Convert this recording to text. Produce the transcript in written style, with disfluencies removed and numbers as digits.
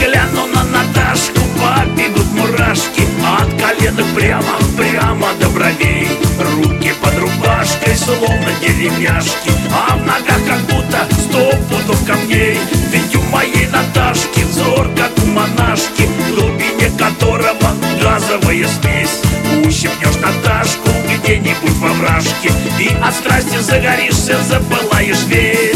гляну на Наташку, побегут мурашки от коленок прямо до бровей. Руки под рубашкой, словно деревяшки, а в ногах как будто 100 пудов камней. Ведь у моей Наташки взор, как у монашки, в глубине которого газовая смесь. Ущипнешь Наташку где-нибудь во вражке, и от страсти загоришься, запылаешь весь.